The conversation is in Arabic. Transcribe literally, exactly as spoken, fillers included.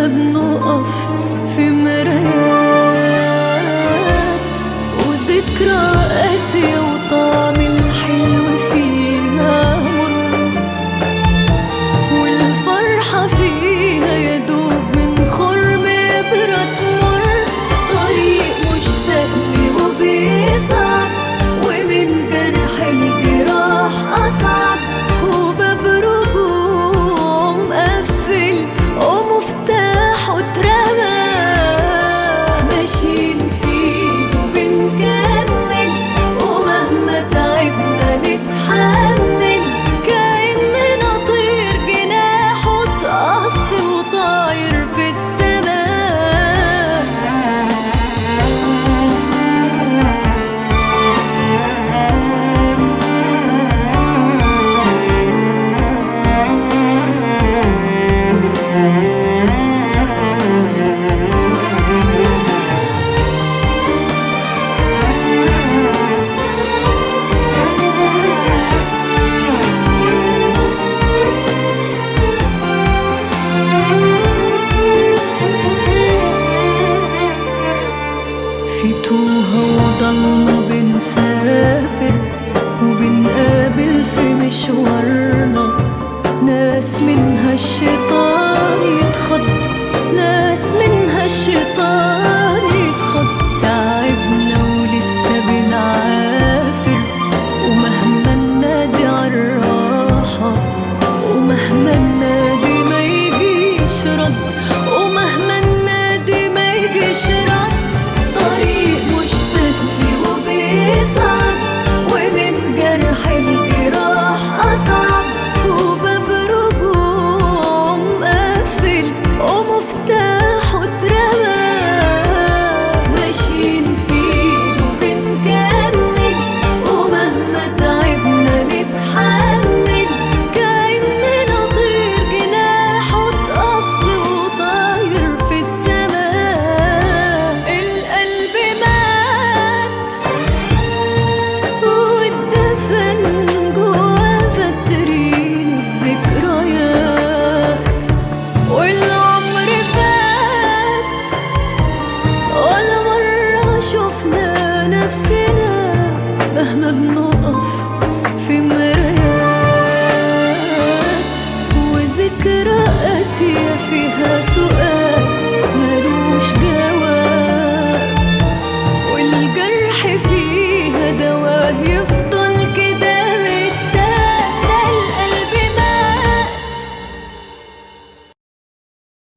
مهما بنقف في مرايات، وذكرى قاسية وطعم الحلو فيها مر، والفرحة فيها يدوب من خرم إبرة تمر. طريق مش سهل وبيصعب، ومن جرح الجراح أصعب، وباب رجوع مقفل ومفتاحه اترمى. ماشيين فيه وبنكمل، ومهما تعبنا نتحمل، كأننا طير جناحه اتقص وطاير في السماء. في توها وضلمة بنسافر، وبنقابل في مشوارنا ناس منها الشيطان يتخض، ناس منها الشيطان يتخض. تعبنا ولسه بنعافر، ومهما ننادي عالراحة، ومهما ننادي ما يجيش رد، ومهما ننادي ما يجيش رد. طريق مش سهل وبيصعب، ومن جرح الجراح أصعب، وباب رجوع مقفل ومفتاحه اترمى. ماشيين فيه وبنكمل، ومهما تعبنا نتحمل، كأننا طير جناحه اتقص وطاير في السماء. القلب مات واتدفن جوا فاترين الذكريات، والعمر فات ولا مرة شفنا نفسنا. مهما بنقف في